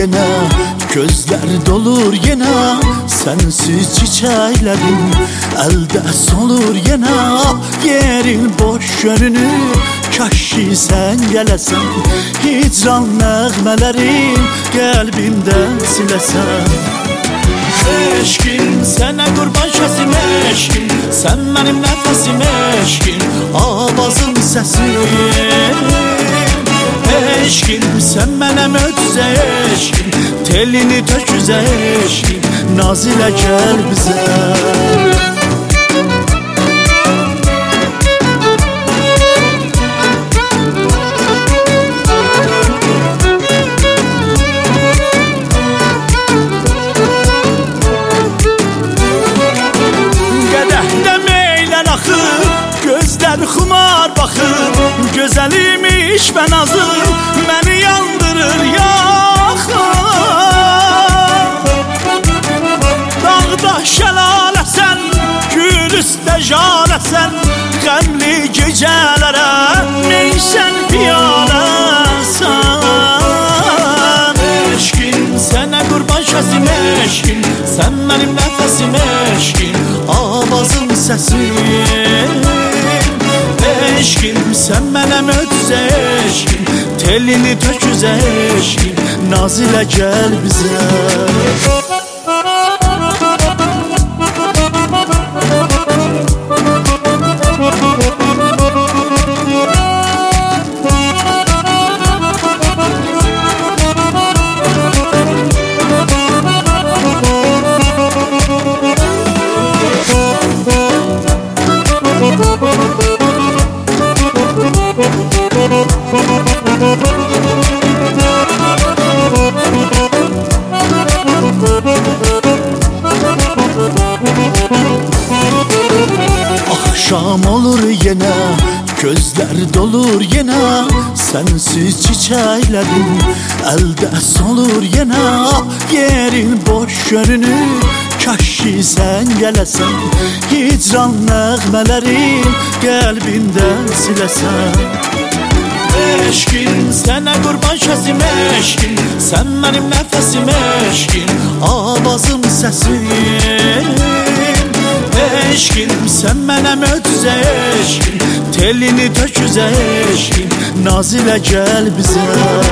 yenə, gözlər dolur yenə, sənsiz çiçəklərim əldə solur yenə. Yerin boş görünür, kaş ki sən gələsən, hicran nəğmələrim qəlbimdən siləsən. Eşkin, sənə qurban kəsim eşkin, sən mənim nəfəsim eşkin, avazım səsim. Eşkin, sən mənə möcüzə eşkin, telini töküzə eşkin, naz ilə gəl bizə. Xumar baxır, gözəlimiş və nazır, məni yandırır yaxın. Dağda şəlaləsən, gül üstə jaləsən, qəmli gecələrə neysən piyaləsən. Eşkin, sənə qurban kəsim eşkin, sən mənim nəfəsim eşkin, avazım səsim. Eşkin, sən mənə möcüzə eşkin, telini töküzə eşkin, naz ilə gəl bizə. Axşam olur yenə, gözlər dolur yenə, sənsiz çiçəklərim əldə solur yenə. Yerin boş görünür, kaş ki sən gələsən, hicran nəğmələrim qəlbimdən siləsən. Eşkin, sənə qurban kəsim eşkin, sən mənim nəfəsim eşkin, avazım səsim. Eşkin, sən mənə möcüzə eşkin, telini töküzə eşkin, naz ilə gəl bizə.